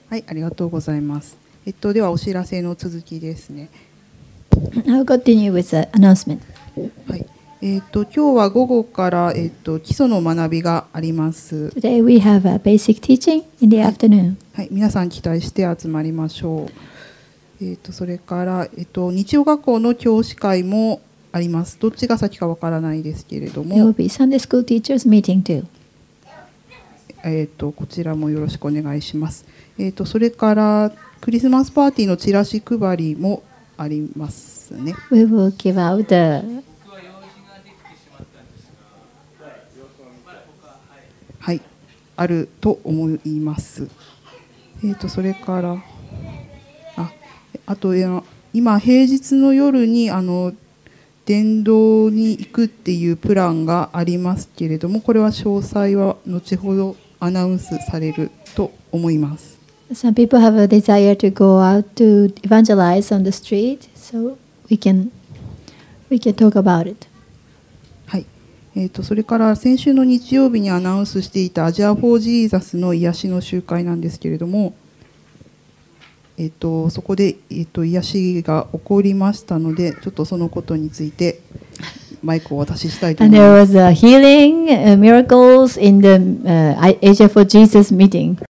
はい、ありがとうございます。ではお知らせの続きですね。 I'll continue with the announcement. はい。今日は午後から、基礎の学びがあります。 Today we have a basic teaching in the afternoon. はい、皆さん期待して集まりましょう。それから、日曜学校の教師会もあります。どっちが先かわからないですけれど There will も、 be Sunday school teachers meeting too. こちらもよろしくお願いします。それからクリスマスパーティーのチラシ配りもありますね。 We will give out the はい、あると思います。それからあと今平日の夜に伝道に行くっていうプランがありますけれども、これは詳細は後ほどアナウンスされると思います。 some people have a desire to go out to evangelize on the street, so we can talk about it. はい。それから先週の日曜日にアナウンスしていたアジア・フォー・ジーザスの癒しの集会なんですけれども、そこで、癒しが起こりましたので、ちょっとそのことについてマイクをお渡ししたいと思 And い there ます。 was a healing miracles in the Asia for Jesus meeting.